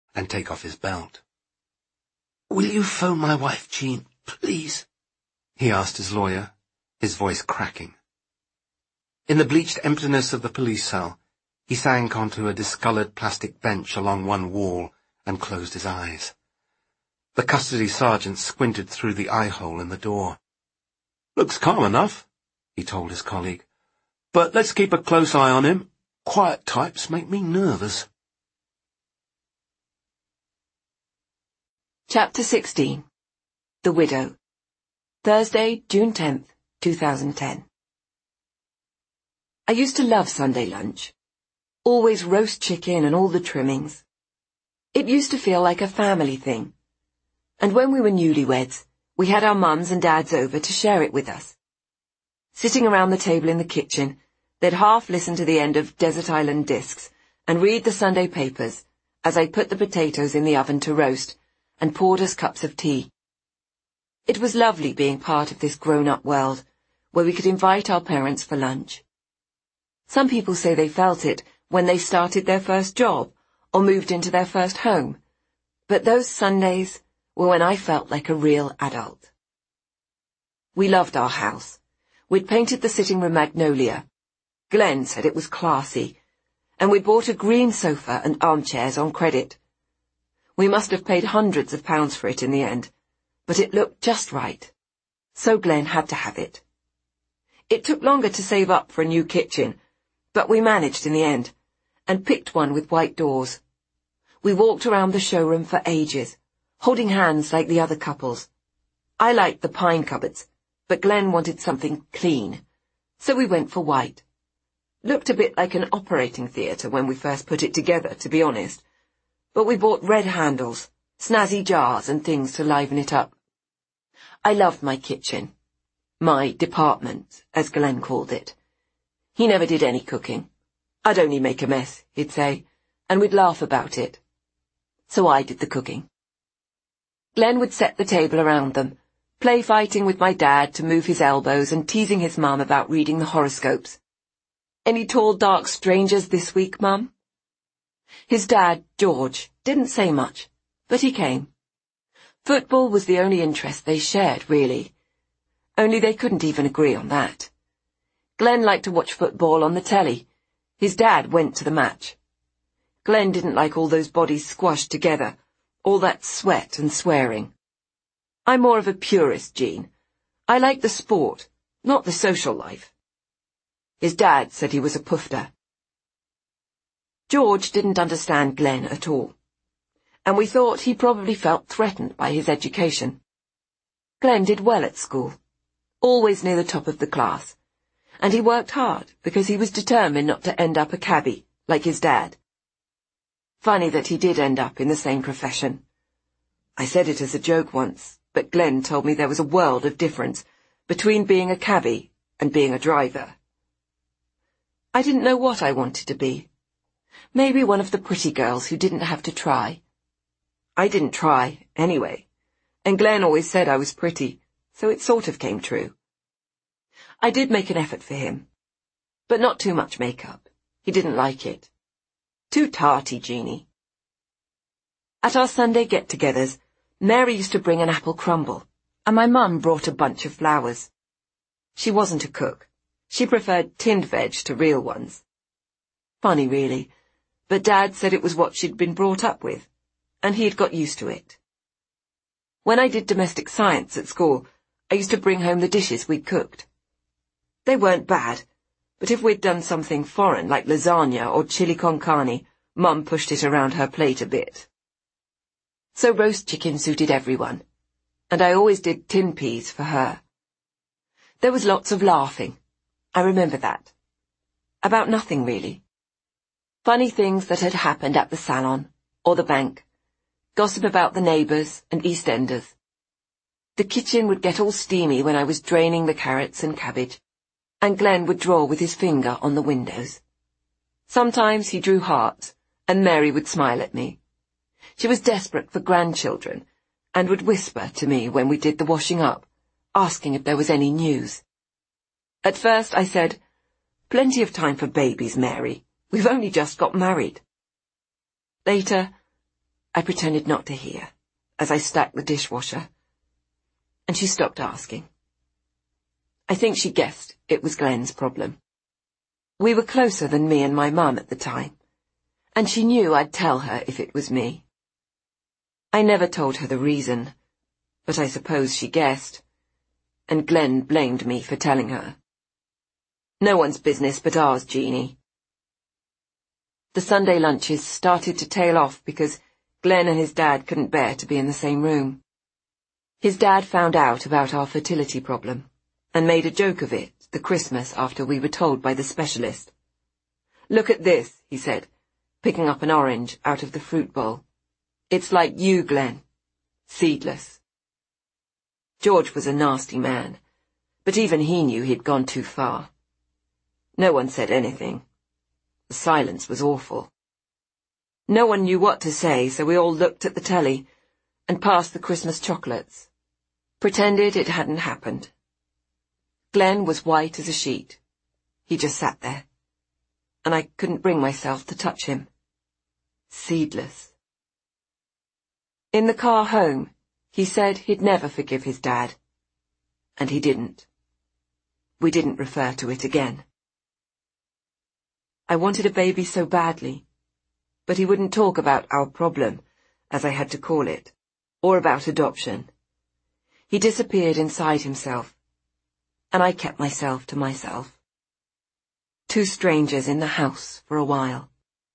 and take off his belt. "Will you phone my wife, Jean, please?" he asked his lawyer, his voice cracking. In the bleached emptiness of the police cell, he sank onto a discoloured plastic bench along one wall and closed his eyes. The custody sergeant squinted through the eye-hole in the door. "Looks calm enough," he told his colleague. "But let's keep a close eye on him. Quiet types make me nervous." Chapter 16. The Widow. Thursday, June 10th, 2010. I used to love Sunday lunch. Always roast chicken and all the trimmings. It used to feel like a family thing. And when we were newlyweds, we had our mums and dads over to share it with us. Sitting around the table in the kitchen, they'd half listen to the end of Desert Island Discs and read the Sunday papers as I put the potatoes in the oven to roast and poured us cups of tea. It was lovely being part of this grown-up world where we could invite our parents for lunch. Some people say they felt it when they started their first job or moved into their first home, but those Sundays were when I felt like a real adult. We loved our house. We'd painted the sitting room magnolia. Glenn said it was classy, and we'd bought a green sofa and armchairs on credit. We must have paid hundreds of pounds for it in the end, but it looked just right. So Glenn had to have it. It took longer to save up for a new kitchen, but we managed in the end, and picked one with white doors. We walked around the showroom for ages, holding hands like the other couples. I liked the pine cupboards, but Glenn wanted something clean, so we went for white. Looked a bit like an operating theatre when we first put it together, to be honest, but we bought red handles, snazzy jars and things to liven it up. I loved my kitchen. My department, as Glenn called it. He never did any cooking. I'd only make a mess, he'd say, and we'd laugh about it. So I did the cooking. Glenn would set the table around them, play fighting with my dad to move his elbows and teasing his mum about reading the horoscopes. "Any tall, dark strangers this week, Mum?" His dad, George, didn't say much, but he came. Football was the only interest they shared, really. Only they couldn't even agree on that. Glenn liked to watch football on the telly. His dad went to the match. Glenn didn't like all those bodies squashed together, all that sweat and swearing. I'm more of a purist, Jean. I like the sport, not the social life. His dad said he was a pufter. George didn't understand Glenn at all, and we thought he probably felt threatened by his education. Glenn did well at school, always near the top of the class, and he worked hard because he was determined not to end up a cabbie, like his dad. Funny that he did end up in the same profession. I said it as a joke once, but Glenn told me there was a world of difference between being a cabbie and being a driver. I didn't know what I wanted to be. Maybe one of the pretty girls who didn't have to try. I didn't try, anyway, and Glenn always said I was pretty, so it sort of came true. I did make an effort for him, but not too much makeup. He didn't like it. Too tarty, Jeannie. At our Sunday get-togethers, Mary used to bring an apple crumble, and my mum brought a bunch of flowers. She wasn't a cook. She preferred tinned veg to real ones. Funny, really, but Dad said it was what she'd been brought up with, and he'd got used to it. When I did domestic science at school, I used to bring home the dishes we'd cooked. They weren't bad, but if we'd done something foreign like lasagna or chili con carne, Mum pushed it around her plate a bit. So roast chicken suited everyone, and I always did tin peas for her. There was lots of laughing. I remember that. About nothing, really. Funny things that had happened at the salon, or the bank. Gossip about the neighbours and EastEnders. The kitchen would get all steamy when I was draining the carrots and cabbage, and Glenn would draw with his finger on the windows. Sometimes he drew hearts, and Mary would smile at me. She was desperate for grandchildren, and would whisper to me when we did the washing up, asking if there was any news. At first I said, "Plenty of time for babies, Mary. We've only just got married." Later, I pretended not to hear, as I stacked the dishwasher, and she stopped asking. I think she guessed it was Glenn's problem. We were closer than me and my mum at the time, and she knew I'd tell her if it was me. I never told her the reason, but I suppose she guessed, and Glenn blamed me for telling her. No one's business but ours, Jeannie. The Sunday lunches started to tail off because Glenn and his dad couldn't bear to be in the same room. His dad found out about our fertility problem and made a joke of it the Christmas after we were told by the specialist. "Look at this," he said, picking up an orange out of the fruit bowl. "It's like you, Glenn. Seedless." George was a nasty man, but even he knew he'd gone too far. No one said anything. The silence was awful. No one knew what to say, so we all looked at the telly and passed the Christmas chocolates, pretended it hadn't happened. Glenn was white as a sheet. He just sat there, and I couldn't bring myself to touch him. Seedless. In the car home, he said he'd never forgive his dad. And he didn't. We didn't refer to it again. I wanted a baby so badly, but he wouldn't talk about our problem, as I had to call it, or about adoption. He disappeared inside himself, and I kept myself to myself. Two strangers in the house for a while.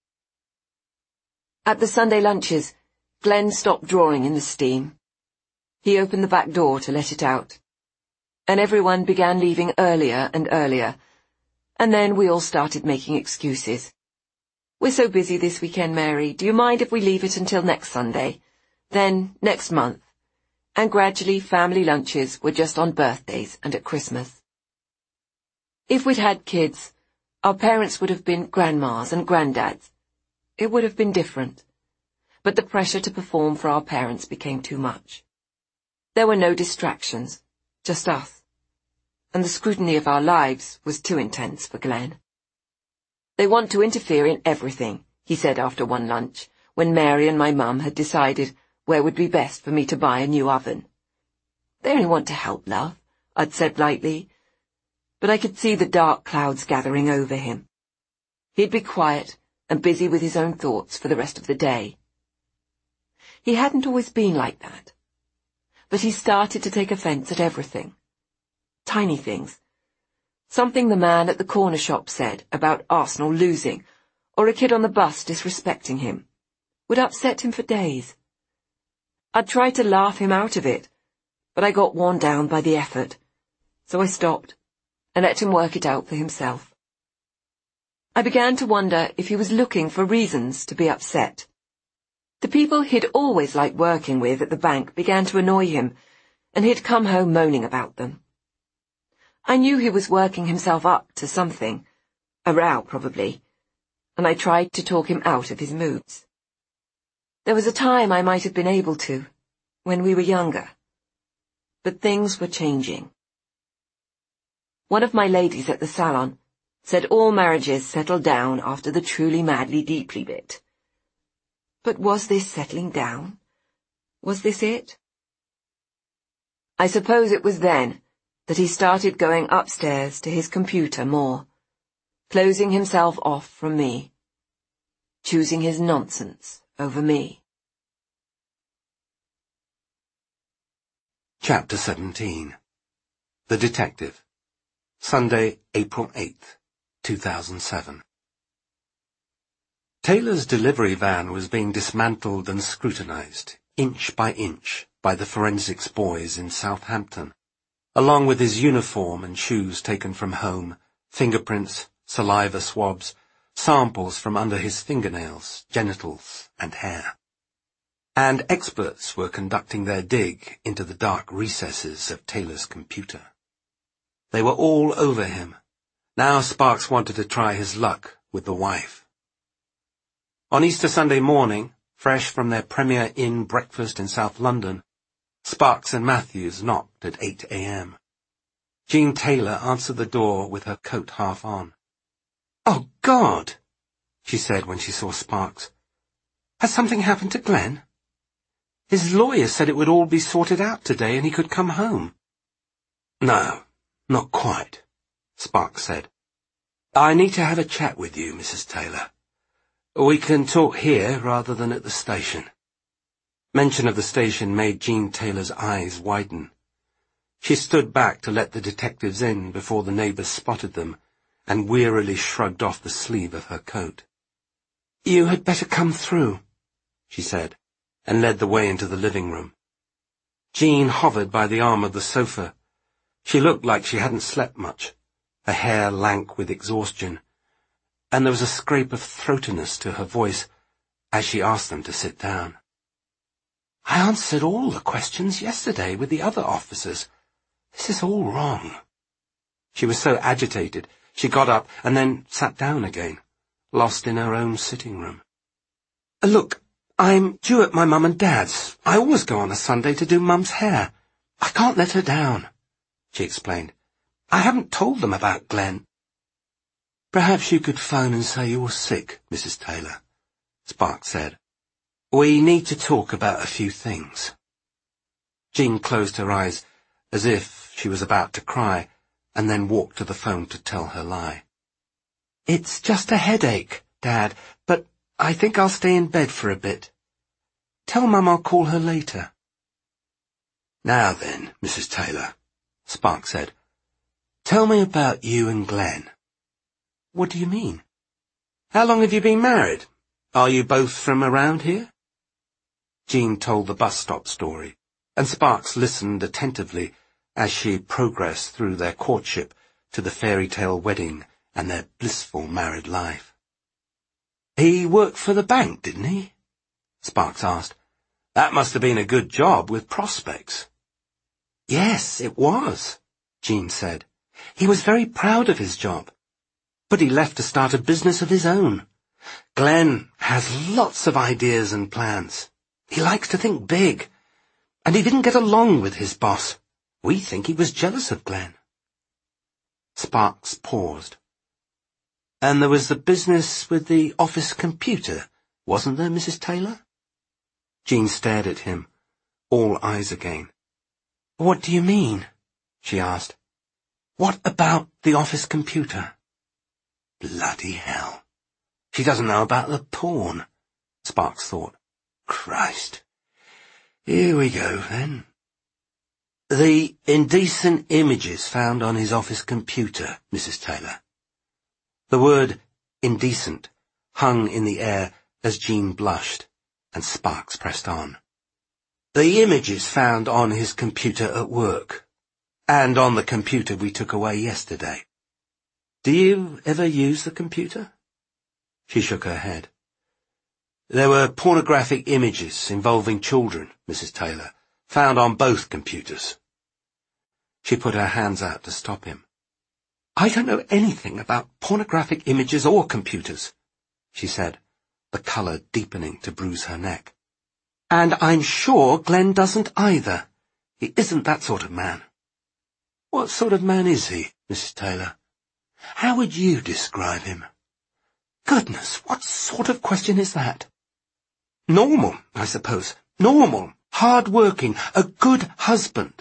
At the Sunday lunches, Glenn stopped drawing in the steam. He opened the back door to let it out, and everyone began leaving earlier and earlier, and then we all started making excuses. "We're so busy this weekend, Mary. Do you mind if we leave it until next Sunday? Then next month." And gradually family lunches were just on birthdays and at Christmas. If we'd had kids, our parents would have been grandmas and granddads. It would have been different. But the pressure to perform for our parents became too much. There were no distractions, just us. And the scrutiny of our lives was too intense for Glenn. "They want to interfere in everything," he said after one lunch, when Mary and my mum had decided where would be best for me to buy a new oven. "They only want to help, love," I'd said lightly, but I could see the dark clouds gathering over him. He'd be quiet and busy with his own thoughts for the rest of the day. He hadn't always been like that, but he started to take offence at everything. Tiny things. Something the man at the corner shop said about Arsenal losing, or a kid on the bus disrespecting him, would upset him for days. I'd try to laugh him out of it, but I got worn down by the effort, so I stopped and let him work it out for himself. I began to wonder if he was looking for reasons to be upset. The people he'd always liked working with at the bank began to annoy him, and he'd come home moaning about them. I knew he was working himself up to something, a row probably, and I tried to talk him out of his moods. There was a time I might have been able to, when we were younger, but things were changing. One of my ladies at the salon said all marriages settle down after the truly madly deeply bit. But was this settling down? Was this it? I suppose it was then that he started going upstairs to his computer more, closing himself off from me, choosing his nonsense over me. Chapter 17. The Detective. Sunday, April 8th, 2007. Taylor's delivery van was being dismantled and scrutinized, inch by inch, by the forensics boys in Southampton, along with his uniform and shoes taken from home, fingerprints, saliva swabs, samples from under his fingernails, genitals, and hair. And experts were conducting their dig into the dark recesses of Taylor's computer. They were all over him. Now Sparks wanted to try his luck with the wife. On Easter Sunday morning, fresh from their Premier Inn breakfast in South London, Sparks and Matthews knocked at 8 a.m. Jean Taylor answered the door with her coat half on. "Oh, God!" she said when she saw Sparks. "Has something happened to Glenn?" His lawyer said it would all be sorted out today and he could come home. No, not quite, Sparks said. I need to have a chat with you, Mrs. Taylor. We can talk here rather than at the station. Mention of the station made Jean Taylor's eyes widen. She stood back to let the detectives in before the neighbours spotted them, and wearily shrugged off the sleeve of her coat. You had better come through, she said, and led the way into the living room. Jean hovered by the arm of the sofa. She looked like she hadn't slept much, her hair lank with exhaustion, and there was a scrape of throatiness to her voice as she asked them to sit down. I answered all the questions yesterday with the other officers. This is all wrong. She was so agitated, she got up and then sat down again, lost in her own sitting room. Look, I'm due at my mum and dad's. I always go on a Sunday to do Mum's hair. I can't let her down, she explained. I haven't told them about Glenn. Perhaps you could phone and say you were sick, Mrs. Taylor, Sparks said. We need to talk about a few things. Jean closed her eyes as if she was about to cry, and then walked to the phone to tell her lie. It's just a headache, Dad, but I think I'll stay in bed for a bit. Tell Mum I'll call her later. Now then, Mrs. Taylor, Sparks said, tell me about you and Glenn. What do you mean? How long have you been married? Are you both from around here? Jean told the bus stop story, and Sparks listened attentively as she progressed through their courtship to the fairy tale wedding and their blissful married life. He worked for the bank, didn't he? Sparks asked. That must have been a good job with prospects. Yes, it was, Jean said. He was very proud of his job, but he left to start a business of his own. Glenn has lots of ideas and plans. He likes to think big, and he didn't get along with his boss. We think he was jealous of Glenn. Sparks paused. And there was the business with the office computer, wasn't there, Mrs. Taylor? Jean stared at him, all eyes again. What do you mean? She asked. What about the office computer? Bloody hell. She doesn't know about the porn, Sparks thought. Christ. Here we go, then. The indecent images found on his office computer, Mrs. Taylor. The word indecent hung in the air as Jean blushed, and Sparks pressed on. The images found on his computer at work, and on the computer we took away yesterday. Do you ever use the computer? She shook her head. There were pornographic images involving children, Mrs. Taylor, found on both computers. She put her hands out to stop him. I don't know anything about pornographic images or computers, she said, the colour deepening to bruise her neck. And I'm sure Glenn doesn't either. He isn't that sort of man. What sort of man is he, Mrs. Taylor? How would you describe him? Goodness, what sort of question is that? Normal, I suppose. Normal, hard-working, a good husband.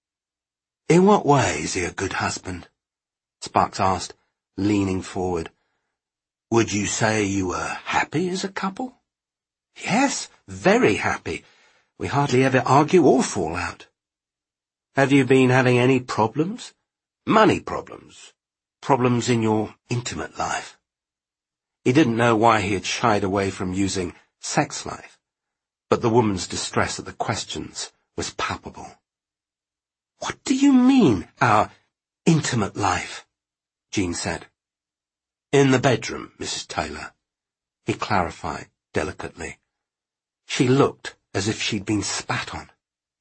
In what way is he a good husband? Sparks asked, leaning forward. Would you say you were happy as a couple? Yes, very happy. We hardly ever argue or fall out. Have you been having any problems? Money problems? Problems in your intimate life? He didn't know why he had shied away from using sex life, but the woman's distress at the questions was palpable. What do you mean, our intimate life? Jean said. In the bedroom, Mrs. Taylor, he clarified delicately. She looked as if she'd been spat on.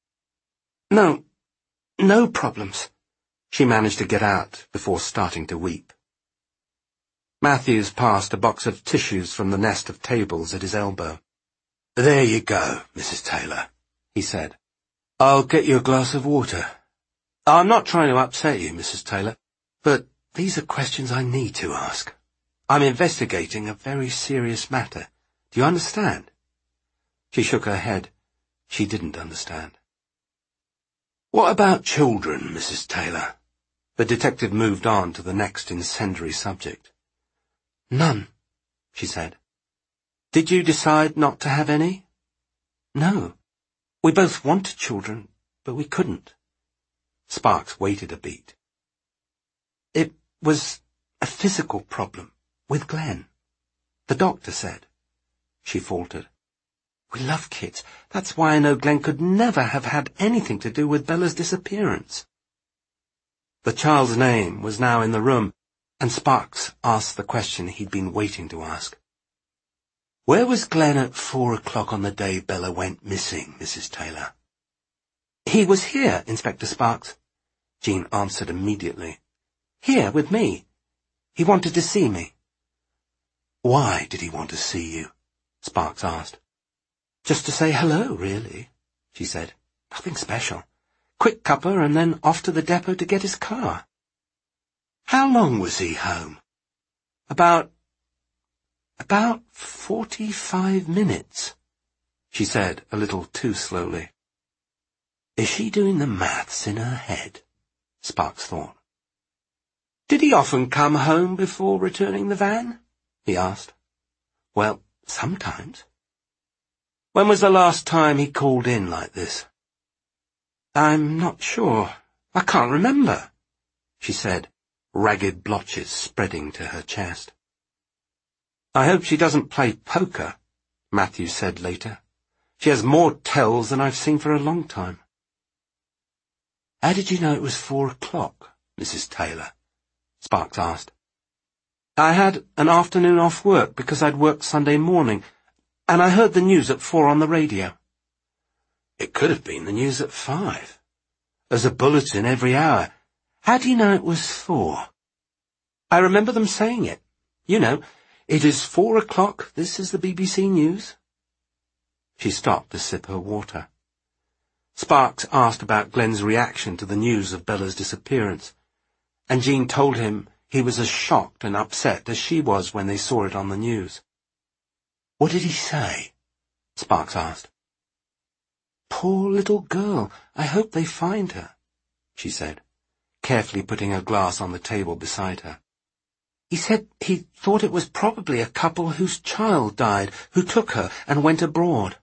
No problems, she managed to get out before starting to weep. Matthews passed a box of tissues from the nest of tables at his elbow. There you go, Mrs. Taylor, he said. I'll get you a glass of water. I'm not trying to upset you, Mrs. Taylor, but these are questions I need to ask. I'm investigating a very serious matter. Do you understand? She shook her head. She didn't understand. "What about children, Mrs. Taylor?" The detective moved on to the next incendiary subject. "None," she said. "Did you decide not to have any?" "No. We both wanted children, but we couldn't." Sparks waited a beat. "It was a physical problem with Glenn. The doctor said." She faltered. "We love kids. That's why I know Glenn could never have had anything to do with Bella's disappearance." The child's name was now in the room, and Sparks asked the question he'd been waiting to ask. "Where was Glenn at 4 o'clock on the day Bella went missing, Mrs. Taylor?" "He was here, Inspector Sparks," Jean answered immediately. "Here, with me. He wanted to see me." "Why did he want to see you?" Sparks asked. "Just to say hello, really," she said. "Nothing special. Quick cuppa and then off to the depot to get his car." "How long was he home?" About 45 minutes, she said a little too slowly. Is she doing the maths in her head? Sparks thought. "Did he often come home before returning the van?" he asked. "Well, sometimes." "When was the last time he called in like this?" "I'm not sure. I can't remember," she said, ragged blotches spreading to her chest. "I hope she doesn't play poker," Matthew said later. "She has more tells than I've seen for a long time." "How did you know it was 4 o'clock, Mrs. Taylor?" Sparks asked. "I had an afternoon off work because I'd worked Sunday morning, and I heard the news at 4 on the radio." "It could have been the news at 5. There's a bulletin every hour. How do you know it was 4? "I remember them saying it. You know, 'It is 4 o'clock, this is the BBC News.'" She stopped to sip her water. Sparks asked about Glenn's reaction to the news of Bella's disappearance, and Jean told him he was as shocked and upset as she was when they saw it on the news. "What did he say?" Sparks asked. "Poor little girl, I hope they find her," she said, carefully putting her glass on the table beside her. "He said he thought it was probably a couple whose child died, who took her and went abroad."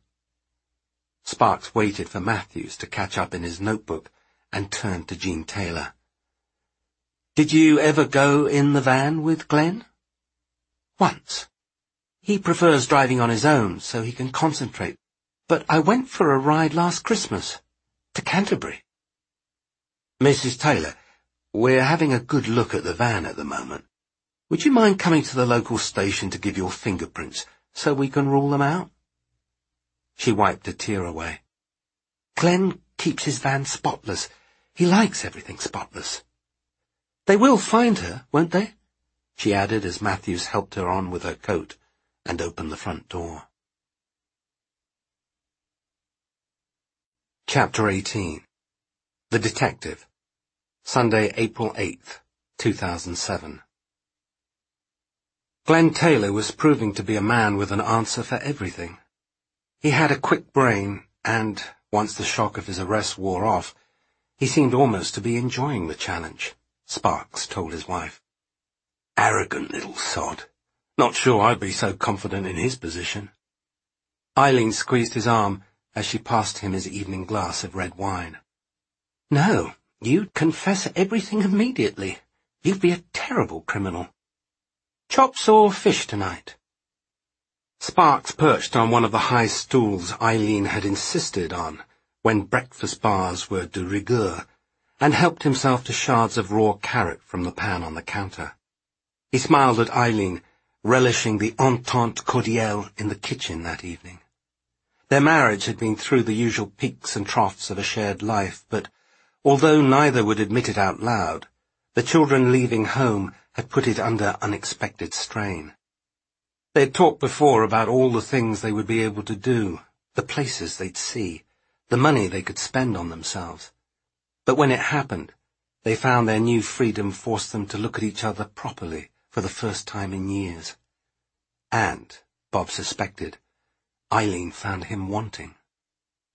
Sparks waited for Matthews to catch up in his notebook and turned to Jean Taylor. "Did you ever go in the van with Glenn?" "Once. He prefers driving on his own so he can concentrate, but I went for a ride last Christmas, to Canterbury." "Mrs. Taylor, we're having a good look at the van at the moment. Would you mind coming to the local station to give your fingerprints so we can rule them out?" She wiped a tear away. "Glenn keeps his van spotless. He likes everything spotless." "They will find her, won't they?" she added as Matthews helped her on with her coat and opened the front door. Chapter 18. The Detective. Sunday, April 8th, 2007. Glenn Taylor was proving to be a man with an answer for everything. He had a quick brain, and, once the shock of his arrest wore off, he seemed almost to be enjoying the challenge, Sparks told his wife. "Arrogant little sod. Not sure I'd be so confident in his position." Eileen squeezed his arm as she passed him his evening glass of red wine. "No, you'd confess everything immediately. You'd be a terrible criminal. Chops or fish tonight?" Sparks perched on one of the high stools Eileen had insisted on when breakfast bars were de rigueur, and helped himself to shards of raw carrot from the pan on the counter. He smiled at Eileen, relishing the entente cordiale in the kitchen that evening. Their marriage had been through the usual peaks and troughs of a shared life, but although neither would admit it out loud, the children leaving home had put it under unexpected strain. They had talked before about all the things they would be able to do, the places they'd see, the money they could spend on themselves. But when it happened, they found their new freedom forced them to look at each other properly for the first time in years. And, Bob suspected, Eileen found him wanting.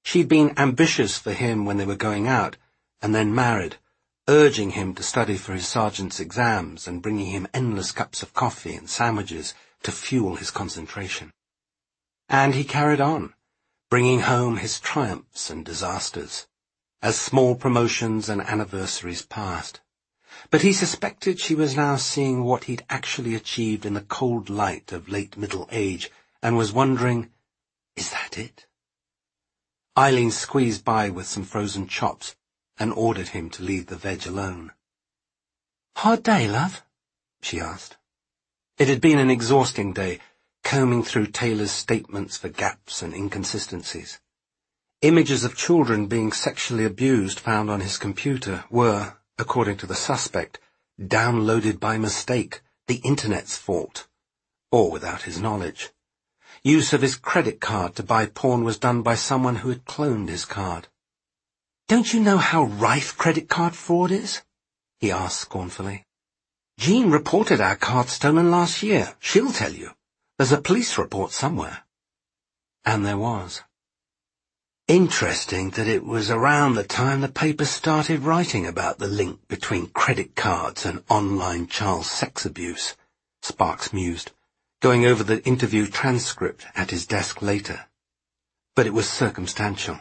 She'd been ambitious for him when they were going out, and then married, urging him to study for his sergeant's exams and bringing him endless cups of coffee and sandwiches to fuel his concentration. And he carried on, bringing home his triumphs and disasters, as small promotions and anniversaries passed. But he suspected she was now seeing what he'd actually achieved in the cold light of late middle age, and was wondering, is that it? Eileen squeezed by with some frozen chops and ordered him to leave the veg alone. "Hard day, love?" she asked. It had been an exhausting day, combing through Taylor's statements for gaps and inconsistencies. Images of children being sexually abused found on his computer were, according to the suspect, downloaded by mistake, the Internet's fault, or without his knowledge. Use of his credit card to buy porn was done by someone who had cloned his card. "Don't you know how rife credit card fraud is?" he asked scornfully. "Jean reported our card stolen last year. She'll tell you. There's a police report somewhere." And there was. "Interesting that it was around the time the paper started writing about the link between credit cards and online child sex abuse," Sparks mused, going over the interview transcript at his desk later. But it was circumstantial.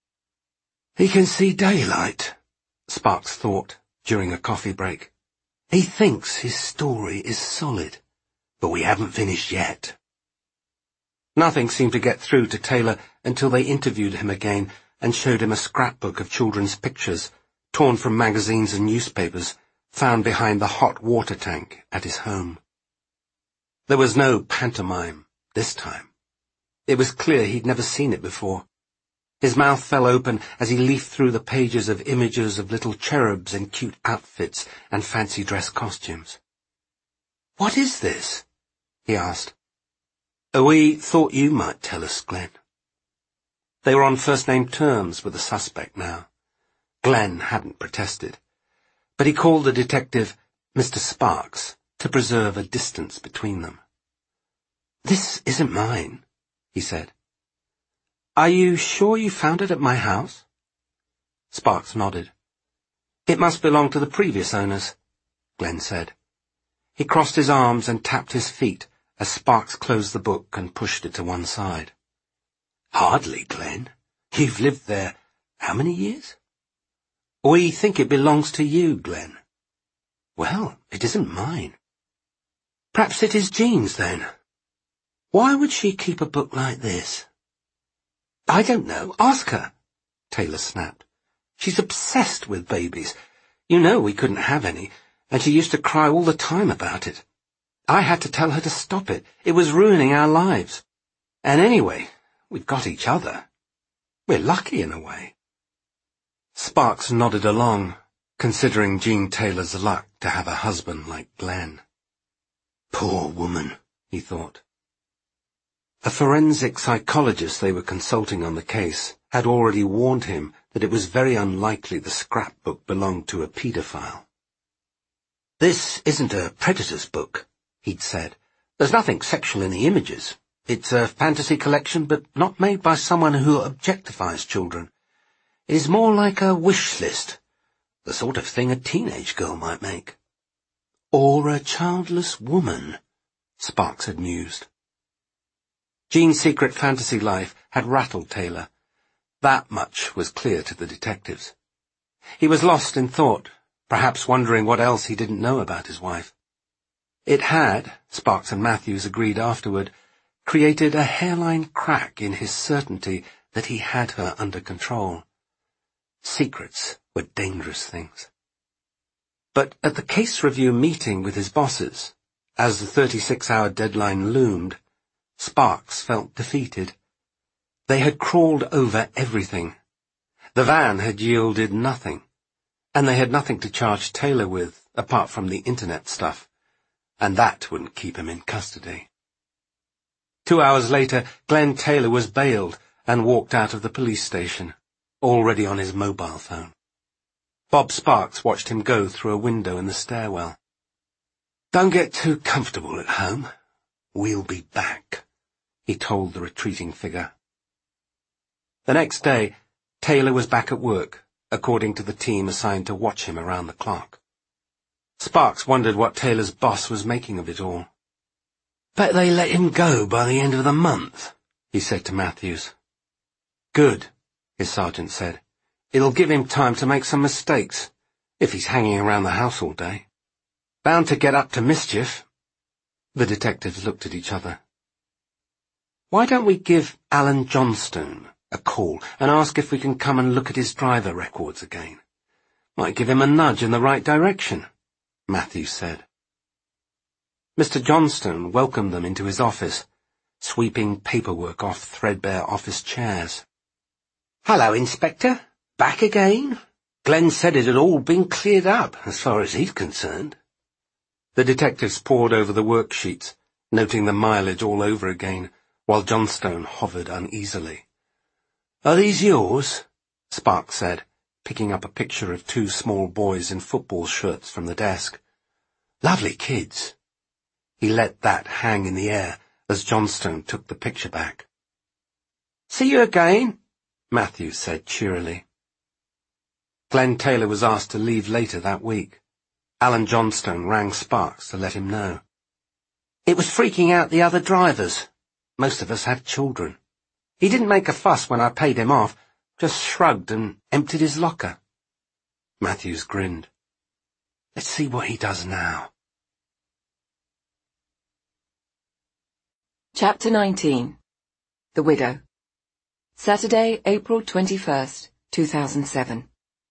"He can see daylight," Sparks thought during a coffee break. "He thinks his story is solid, but we haven't finished yet." Nothing seemed to get through to Taylor until they interviewed him again and showed him a scrapbook of children's pictures, torn from magazines and newspapers, found behind the hot water tank at his home. There was no pantomime this time. It was clear he'd never seen it before. His mouth fell open as he leafed through the pages of images of little cherubs in cute outfits and fancy dress costumes. "What is this?" he asked. "We thought you might tell us, Glenn." They were on first-name terms with the suspect now. Glenn hadn't protested, but he called the detective Mr. Sparks to preserve a distance between them. "This isn't mine," he said. "Are you sure you found it at my house?" Sparks nodded. "It must belong to the previous owners," Glenn said. He crossed his arms and tapped his feet as Sparks closed the book and pushed it to one side. "Hardly, Glenn. You've lived there how many years?" "We think it belongs to you, Glenn." "Well, it isn't mine." "Perhaps it is Jean's, then." "Why would she keep a book like this?" "I don't know. Ask her," Taylor snapped. "She's obsessed with babies. You know we couldn't have any, and she used to cry all the time about it. I had to tell her to stop it. It was ruining our lives. And anyway, we've got each other. We're lucky in a way." Sparks nodded along, considering Jean Taylor's luck to have a husband like Glenn. Poor woman, he thought. A forensic psychologist they were consulting on the case had already warned him that it was very unlikely the scrapbook belonged to a paedophile. "This isn't a predator's book," he'd said. "There's nothing sexual in the images. It's a fantasy collection, but not made by someone who objectifies children. It is more like a wish list, the sort of thing a teenage girl might make." "Or a childless woman," Sparks had mused. Jean's secret fantasy life had rattled Taylor. That much was clear to the detectives. He was lost in thought, perhaps wondering what else he didn't know about his wife. It had, Sparks and Matthews agreed afterward, created a hairline crack in his certainty that he had her under control. Secrets were dangerous things. But at the case review meeting with his bosses, as the 36-hour deadline loomed, Sparks felt defeated. They had crawled over everything. The van had yielded nothing, and they had nothing to charge Taylor with apart from the internet stuff, and that wouldn't keep him in custody. 2 hours later, Glenn Taylor was bailed and walked out of the police station, already on his mobile phone. Bob Sparks watched him go through a window in the stairwell. "Don't get too comfortable at home. We'll be back," he told the retreating figure. The next day, Taylor was back at work, according to the team assigned to watch him around the clock. Sparks wondered what Taylor's boss was making of it all. "Bet they let him go by the end of the month," he said to Matthews. "Good," his sergeant said. "It'll give him time to make some mistakes, if he's hanging around the house all day. Bound to get up to mischief." The detectives looked at each other. "Why don't we give Alan Johnstone a call and ask if we can come and look at his driver records again? Might give him a nudge in the right direction," Matthews said. Mr. Johnstone welcomed them into his office, sweeping paperwork off threadbare office chairs. "Hello, Inspector. Back again? Glenn said it had all been cleared up, as far as he's concerned." The detectives pored over the worksheets, noting the mileage all over again, while Johnstone hovered uneasily. "Are these yours?" Sparks said, picking up a picture of two small boys in football shirts from the desk. "Lovely kids." He let that hang in the air as Johnstone took the picture back. "See you again," Matthews said cheerily. Glenn Taylor was asked to leave later that week. Alan Johnstone rang Sparks to let him know. "It was freaking out the other drivers. Most of us had children. He didn't make a fuss when I paid him off, just shrugged and emptied his locker." Matthews grinned. "Let's see what he does now." Chapter 19. The Widow. Saturday, April 21st, 2007.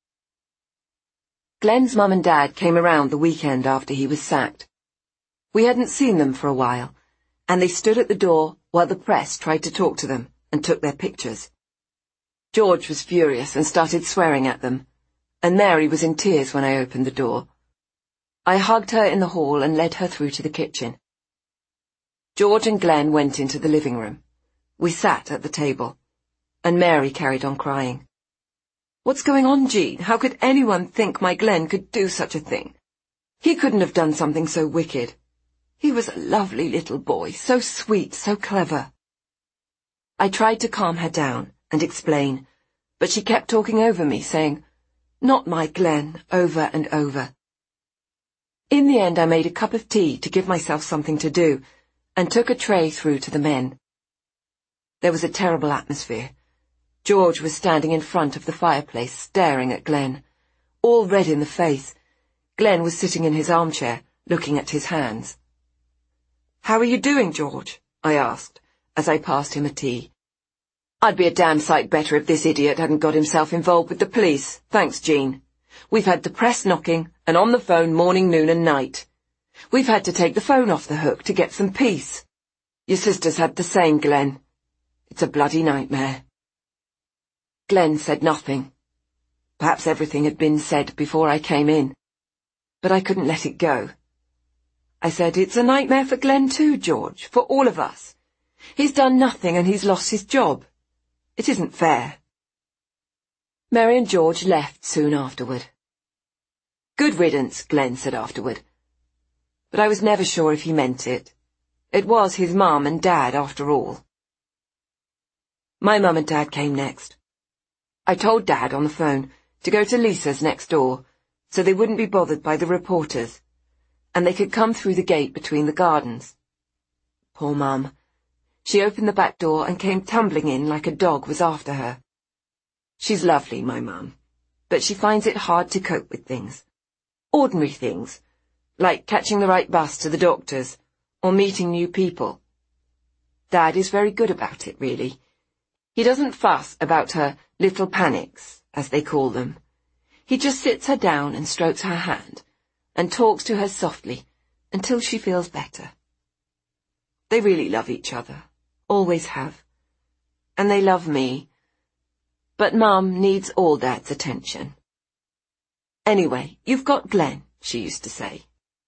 Glenn's mum and dad came around the weekend after he was sacked. We hadn't seen them for a while, and they stood at the door while the press tried to talk to them and took their pictures. George was furious and started swearing at them, and Mary was in tears when I opened the door. I hugged her in the hall and led her through to the kitchen. George and Glenn went into the living room. We sat at the table, and Mary carried on crying. "What's going on, Jean? How could anyone think my Glenn could do such a thing? He couldn't have done something so wicked. He was a lovely little boy, so sweet, so clever." I tried to calm her down and explain, but she kept talking over me, saying, "Not my Glenn," over and over. In the end, I made a cup of tea to give myself something to do, and took a tray through to the men. There was a terrible atmosphere. George was standing in front of the fireplace, staring at Glenn, all red in the face. Glenn was sitting in his armchair, looking at his hands. "How are you doing, George?" I asked, as I passed him a tea. "I'd be a damn sight better if this idiot hadn't got himself involved with the police. Thanks, Jean. We've had the press knocking, and on the phone morning, noon and night. We've had to take the phone off the hook to get some peace. Your sister's had the same, Glenn. It's a bloody nightmare." Glenn said nothing. Perhaps everything had been said before I came in, but I couldn't let it go. I said, "It's a nightmare for Glenn too, George, for all of us. He's done nothing and he's lost his job. It isn't fair." Mary and George left soon afterward. "Good riddance," Glenn said afterward. But I was never sure if he meant it. It was his mum and dad, after all. My mum and dad came next. I told Dad on the phone to go to Lisa's next door, so they wouldn't be bothered by the reporters, and they could come through the gate between the gardens. Poor Mum. She opened the back door and came tumbling in like a dog was after her. She's lovely, my Mum, but she finds it hard to cope with things. Ordinary things, like catching the right bus to the doctor's, or meeting new people. Dad is very good about it, really. He doesn't fuss about her little panics, as they call them. He just sits her down and strokes her hand, and talks to her softly until she feels better. They really love each other, always have. And they love me. But Mum needs all Dad's attention. "Anyway, you've got Glenn," she used to say.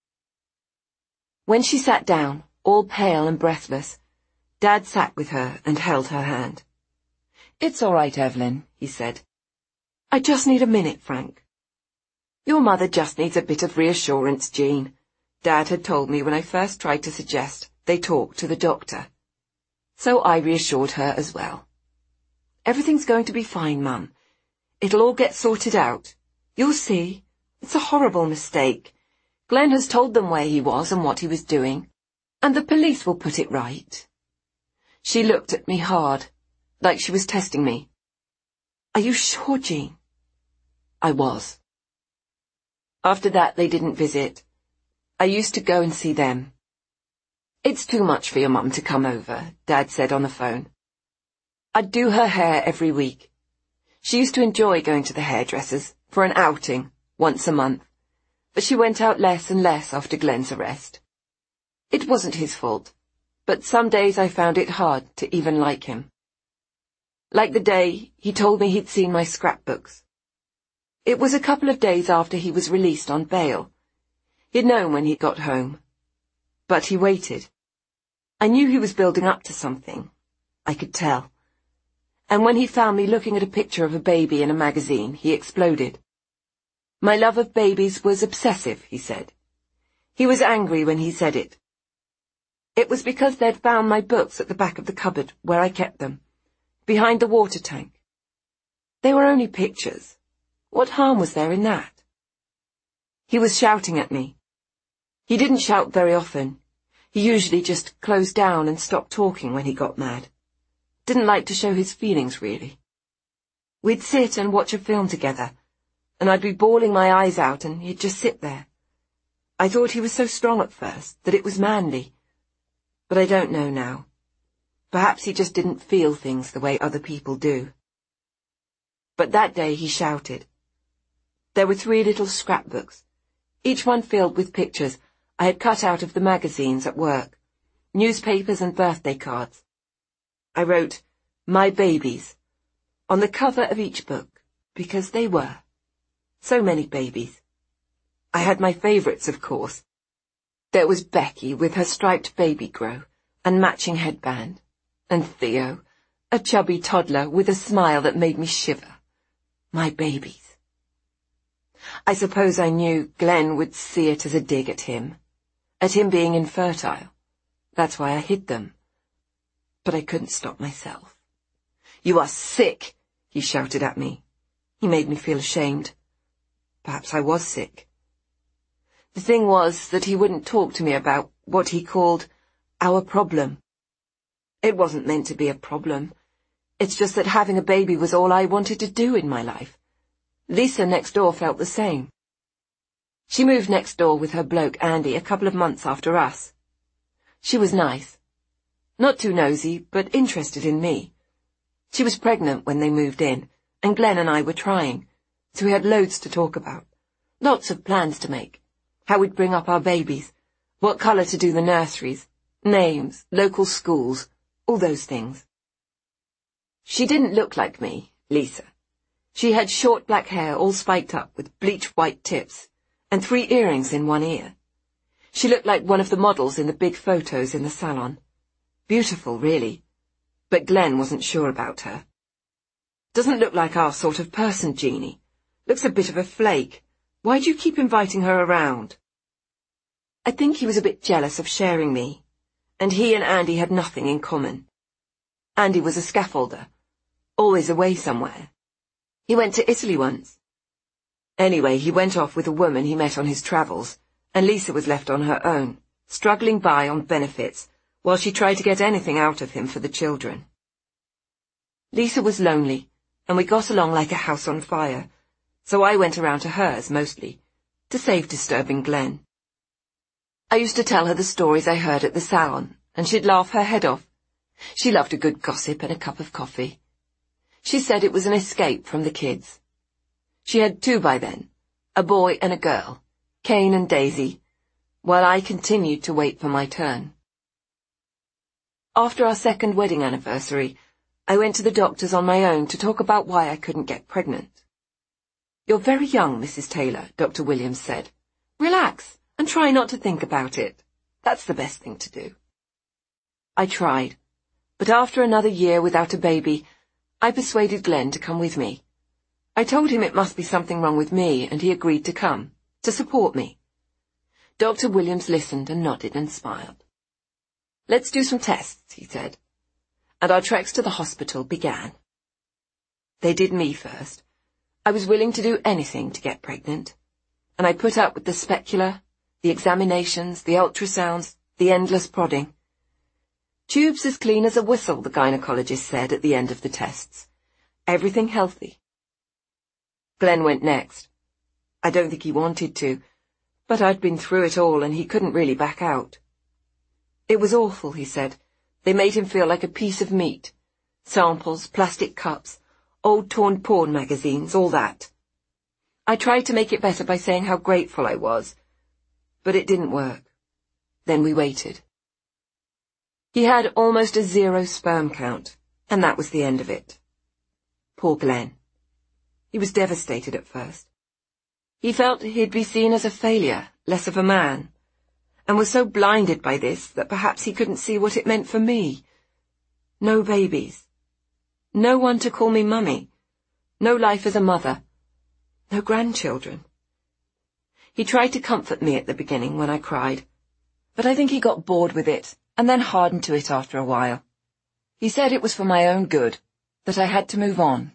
When she sat down, all pale and breathless, Dad sat with her and held her hand. "It's all right, Evelyn," he said. "I just need a minute, Frank." "Your mother just needs a bit of reassurance, Jean," Dad had told me when I first tried to suggest they talk to the doctor. So I reassured her as well. Everything's going to be fine, Mum. It'll all get sorted out. You'll see. It's a horrible mistake. Glenn has told them where he was and what he was doing, and the police will put it right. She looked at me hard, like she was testing me. Are you sure, Jean? I was. After that, they didn't visit. I used to go and see them. It's too much for your mum to come over, Dad said on the phone. I'd do her hair every week. She used to enjoy going to the hairdresser's for an outing once a month, but she went out less and less after Glenn's arrest. It wasn't his fault, but some days I found it hard to even like him. Like the day he told me he'd seen my scrapbooks. It was a couple of days after he was released on bail. He'd known when he got home. But he waited. I knew he was building up to something. I could tell. And when he found me looking at a picture of a baby in a magazine, he exploded. My love of babies was obsessive, he said. He was angry when he said it. It was because they'd found my books at the back of the cupboard where I kept them, behind the water tank. They were only pictures. What harm was there in that? He was shouting at me. He didn't shout very often. He usually just closed down and stopped talking when he got mad. Didn't like to show his feelings, really. We'd sit and watch a film together, and I'd be bawling my eyes out and he'd just sit there. I thought he was so strong at first that it was manly, but I don't know now. Perhaps he just didn't feel things the way other people do. But that day he shouted. There were 3 little scrapbooks, each one filled with pictures I had cut out of the magazines at work, newspapers and birthday cards. I wrote, "My babies," on the cover of each book, because they were. So many babies. I had my favourites, of course. There was Becky with her striped baby grow and matching headband, and Theo, a chubby toddler with a smile that made me shiver. My babies. I suppose I knew Glenn would see it as a dig at him being infertile. That's why I hid them. But I couldn't stop myself. "You are sick," he shouted at me. He made me feel ashamed. Perhaps I was sick. The thing was that he wouldn't talk to me about what he called our problem. It wasn't meant to be a problem. It's just that having a baby was all I wanted to do in my life. Lisa next door felt the same. She moved next door with her bloke Andy a couple of months after us. She was nice. Not too nosy, but interested in me. She was pregnant when they moved in, and Glenn and I were trying, so we had loads to talk about. Lots of plans to make. How we'd bring up our babies, what colour to do the nurseries, names, local schools, all those things. She didn't look like me, Lisa. She had short black hair all spiked up with bleach white tips, and 3 earrings in one ear. She looked like one of the models in the big photos in the salon. Beautiful, really. But Glenn wasn't sure about her. "Doesn't look like our sort of person, Jeannie. Looks a bit of a flake. Why do you keep inviting her around?" I think he was a bit jealous of sharing me, and he and Andy had nothing in common. Andy was a scaffolder, always away somewhere. He went to Italy once. Anyway, he went off with a woman he met on his travels, and Lisa was left on her own, struggling by on benefits, while she tried to get anything out of him for the children. Lisa was lonely, and we got along like a house on fire, so I went around to hers mostly, to save disturbing Glenn. I used to tell her the stories I heard at the salon, and she'd laugh her head off. She loved a good gossip and a cup of coffee. She said it was an escape from the kids. She had 2 by then, a boy and a girl, Kane and Daisy, while I continued to wait for my turn. After our 2nd wedding anniversary, I went to the doctors on my own to talk about why I couldn't get pregnant. "You're very young, Mrs. Taylor," Dr. Williams said. "Relax and try not to think about it. That's the best thing to do." I tried, but after another year without a baby, I persuaded Glenn to come with me. I told him it must be something wrong with me, and he agreed to come, to support me. Dr. Williams listened and nodded and smiled. "Let's do some tests," he said, and our treks to the hospital began. They did me first. I was willing to do anything to get pregnant. And I put up with the specular, the examinations, the ultrasounds, the endless prodding. Tubes as clean as a whistle, the gynecologist said at the end of the tests. Everything healthy. Glenn went next. I don't think he wanted to, but I'd been through it all and he couldn't really back out. It was awful, he said. They made him feel like a piece of meat. Samples, plastic cups, old torn porn magazines, all that. I tried to make it better by saying how grateful I was, but it didn't work. Then we waited. He had almost a 0 sperm count, and that was the end of it. Poor Glenn. He was devastated at first. He felt he'd be seen as a failure, less of a man, and was so blinded by this that perhaps he couldn't see what it meant for me. No babies. No one to call me mummy. No life as a mother. No grandchildren. He tried to comfort me at the beginning when I cried, but I think he got bored with it and then hardened to it after a while. He said it was for my own good, that I had to move on.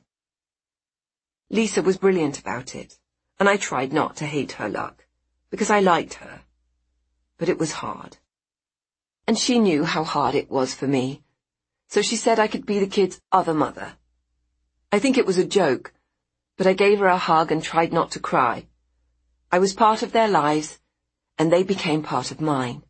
Lisa was brilliant about it, and I tried not to hate her luck, because I liked her. But it was hard. And she knew how hard it was for me, so she said I could be the kids' other mother. I think it was a joke, but I gave her a hug and tried not to cry. I was part of their lives, and they became part of mine.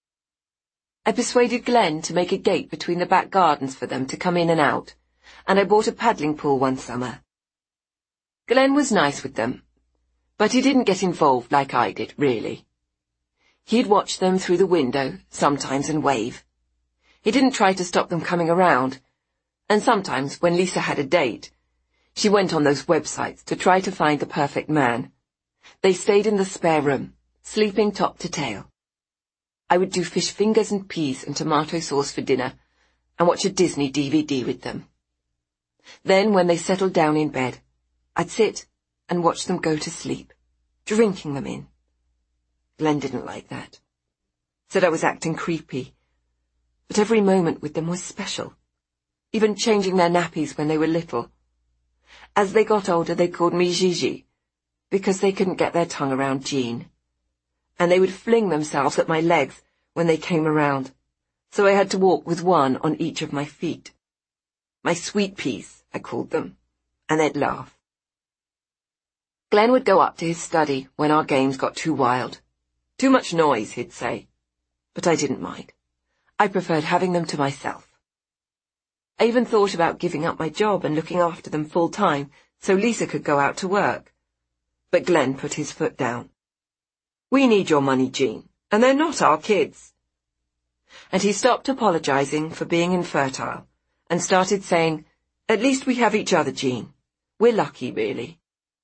I persuaded Glenn to make a gate between the back gardens for them to come in and out, and I bought a paddling pool one summer. Glenn was nice with them, but he didn't get involved like I did, really. He'd watch them through the window, sometimes, and wave. He didn't try to stop them coming around, and sometimes, when Lisa had a date, she went on those websites to try to find the perfect man. They stayed in the spare room, sleeping top to tail. I would do fish fingers and peas and tomato sauce for dinner, and watch a Disney DVD with them. Then, when they settled down in bed, I'd sit and watch them go to sleep, drinking them in. Glenn didn't like that. Said I was acting creepy. But every moment with them was special. Even changing their nappies when they were little. As they got older, they called me Gigi, because they couldn't get their tongue around Jean. And they would fling themselves at my legs when they came around, so I had to walk with one on each of my feet. My sweet peas, I called them, and they'd laugh. Glenn would go up to his study when our games got too wild. Too much noise, he'd say. But I didn't mind. I preferred having them to myself. I even thought about giving up my job and looking after them full time so Lisa could go out to work. But Glenn put his foot down. We need your money, Jean, and they're not our kids. And he stopped apologizing for being infertile and started saying, at least we have each other, Jean. We're lucky, really.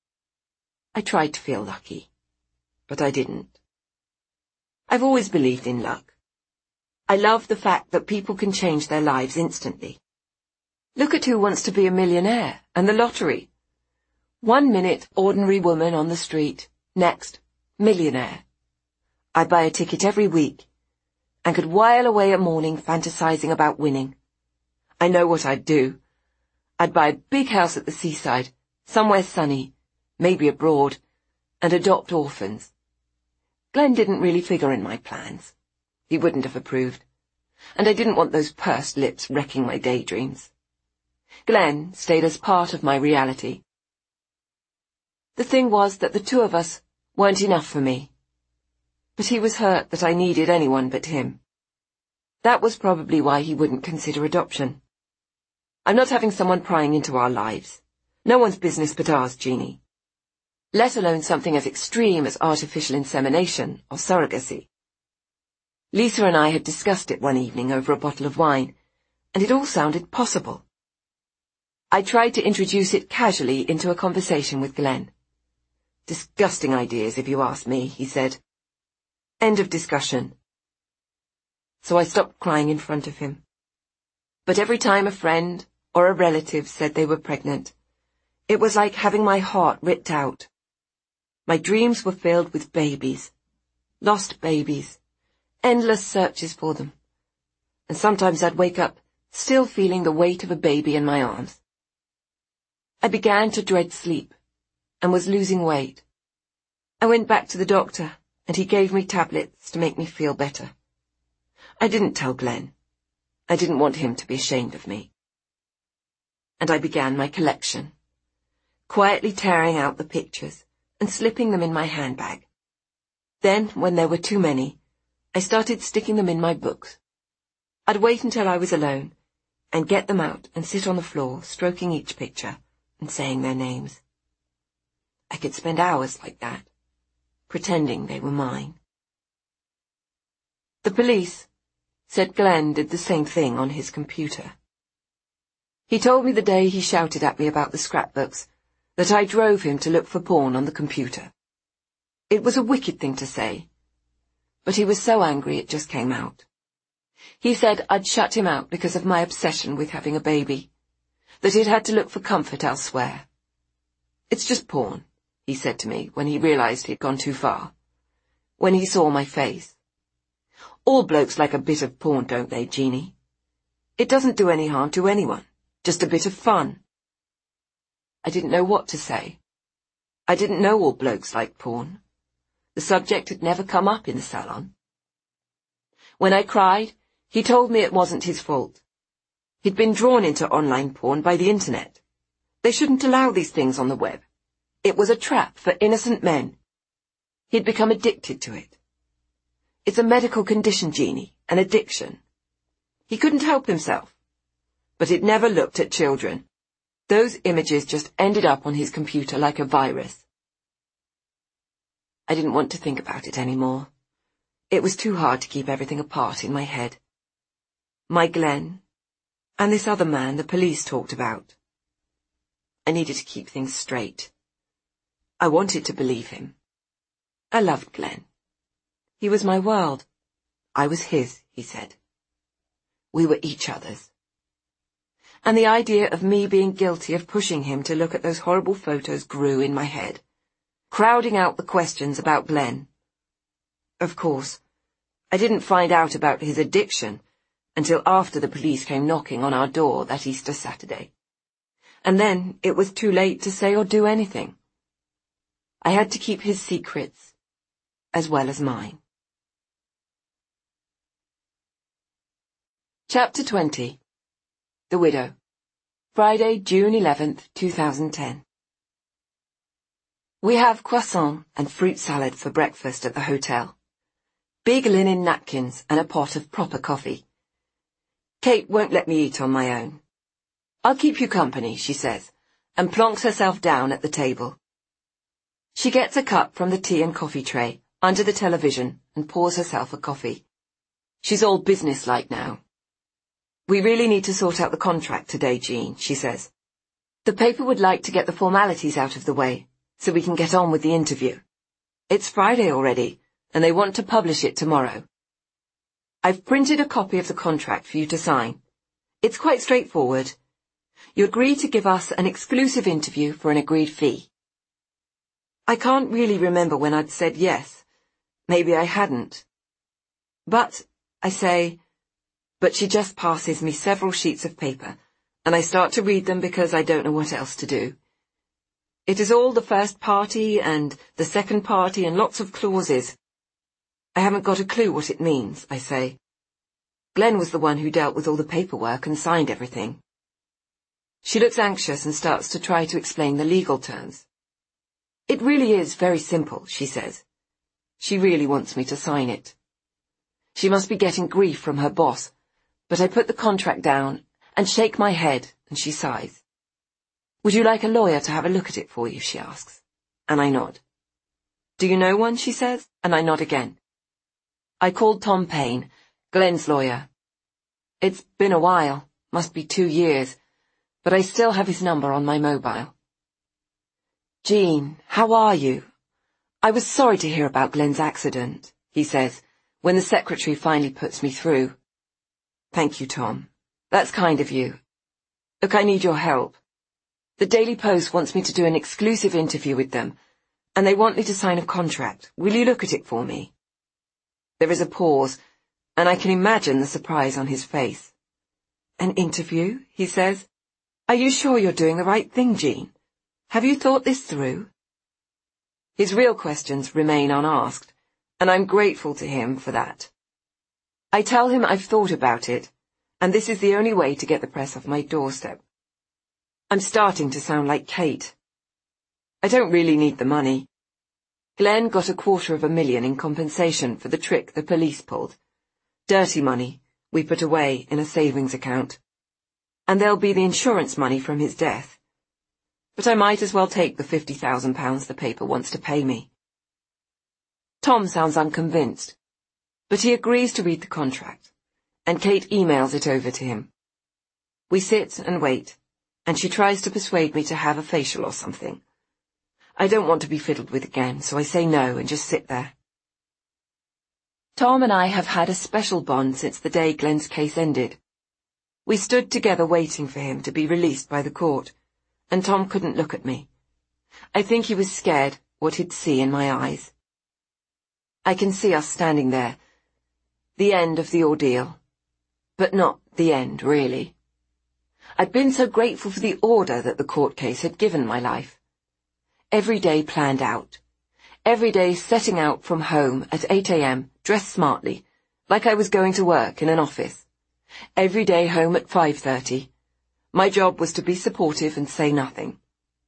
I tried to feel lucky, but I didn't. I've always believed in luck. I love the fact that people can change their lives instantly. Look at Who Wants to Be a Millionaire and the lottery. 1 minute, ordinary woman on the street. Next, millionaire. I'd buy a ticket every week and could while away a morning fantasizing about winning. I know what I'd do. I'd buy a big house at the seaside, somewhere sunny, maybe abroad, and adopt orphans. Glenn didn't really figure in my plans. He wouldn't have approved. And I didn't want those pursed lips wrecking my daydreams. Glenn stayed as part of my reality. The thing was that the two of us weren't enough for me. But he was hurt that I needed anyone but him. That was probably why he wouldn't consider adoption. I'm not having someone prying into our lives. No one's business but ours, Jeannie. Let alone something as extreme as artificial insemination or surrogacy. Lisa and I had discussed it one evening over a bottle of wine, and it all sounded possible. I tried to introduce it casually into a conversation with Glenn. Disgusting ideas, if you ask me, he said. End of discussion. So I stopped crying in front of him. But every time a friend or a relative said they were pregnant, it was like having my heart ripped out. My dreams were filled with babies, lost babies, endless searches for them. And sometimes I'd wake up still feeling the weight of a baby in my arms. I began to dread sleep and was losing weight. I went back to the doctor and he gave me tablets to make me feel better. I didn't tell Glenn. I didn't want him to be ashamed of me. And I began my collection, quietly tearing out the pictures and slipping them in my handbag. Then, when there were too many, I started sticking them in my books. I'd wait until I was alone and get them out and sit on the floor, stroking each picture and saying their names. I could spend hours like that, pretending they were mine. The police said Glenn did the same thing on his computer. He told me the day he shouted at me about the scrapbooks that I drove him to look for porn on the computer. It was a wicked thing to say, but he was so angry it just came out. He said I'd shut him out because of my obsession with having a baby, that he'd had to look for comfort elsewhere. It's just porn, he said to me when he realized he'd gone too far, when he saw my face. All blokes like a bit of porn, don't they, Jeannie? It doesn't do any harm to anyone, just a bit of fun. I didn't know what to say. I didn't know all blokes liked porn. The subject had never come up in the salon. When I cried, he told me it wasn't his fault. He'd been drawn into online porn by the internet. They shouldn't allow these things on the web. It was a trap for innocent men. He'd become addicted to it. It's a medical condition, Jeannie, an addiction. He couldn't help himself. But he'd never looked at children. Those images just ended up on his computer like a virus. I didn't want to think about it anymore. It was too hard to keep everything apart in my head. My Glenn, and this other man the police talked about. I needed to keep things straight. I wanted to believe him. I loved Glenn. He was my world. I was his, he said. We were each other's. And the idea of me being guilty of pushing him to look at those horrible photos grew in my head, crowding out the questions about Glenn. Of course, I didn't find out about his addiction until after the police came knocking on our door that Easter Saturday. And then it was too late to say or do anything. I had to keep his secrets, as well as mine. Chapter 20. The Widow. Friday, June 11th, 2010. We have croissant and fruit salad for breakfast at the hotel. Big linen napkins and a pot of proper coffee. Kate won't let me eat on my own. I'll keep you company, she says, and plonks herself down at the table. She gets a cup from the tea and coffee tray under the television and pours herself a coffee. She's all businesslike now. We really need to sort out the contract today, Jean, she says. The paper would like to get the formalities out of the way, so we can get on with the interview. It's Friday already, and they want to publish it tomorrow. I've printed a copy of the contract for you to sign. It's quite straightforward. You agree to give us an exclusive interview for an agreed fee. I can't really remember when I'd said yes. Maybe I hadn't. But, I say, but she just passes me several sheets of paper, and I start to read them because I don't know what else to do. It is all the first party and the second party and lots of clauses. I haven't got a clue what it means, I say. Glenn was the one who dealt with all the paperwork and signed everything. She looks anxious and starts to try to explain the legal terms. It really is very simple, she says. She really wants me to sign it. She must be getting grief from her boss, but I put the contract down and shake my head, and she sighs. Would you like a lawyer to have a look at it for you, she asks, and I nod. Do you know one, she says, and I nod again. I called Tom Payne, Glenn's lawyer. It's been a while, must be 2 years, but I still have his number on my mobile. Jean, how are you? I was sorry to hear about Glenn's accident, he says, when the secretary finally puts me through. Thank you, Tom. That's kind of you. Look, I need your help. The Daily Post wants me to do an exclusive interview with them, and they want me to sign a contract. Will you look at it for me? There is a pause, and I can imagine the surprise on his face. An interview, he says. Are you sure you're doing the right thing, Jean? Have you thought this through? His real questions remain unasked, and I'm grateful to him for that. I tell him I've thought about it, and this is the only way to get the press off my doorstep. I'm starting to sound like Kate. I don't really need the money. Glenn got $250,000 in compensation for the trick the police pulled. Dirty money we put away in a savings account. And there'll be the insurance money from his death. But I might as well take the £50,000 the paper wants to pay me. Tom sounds unconvinced, but he agrees to read the contract, and Kate emails it over to him. We sit and wait, and she tries to persuade me to have a facial or something. I don't want to be fiddled with again, so I say no and just sit there. Tom and I have had a special bond since the day Glenn's case ended. We stood together waiting for him to be released by the court, and Tom couldn't look at me. I think he was scared what he'd see in my eyes. I can see us standing there, the end of the ordeal, but not the end, really. I'd been so grateful for the order that the court case had given my life. Every day planned out. Every day setting out from home at 8 a.m, dressed smartly, like I was going to work in an office. Every day home at 5:30. My job was to be supportive and say nothing.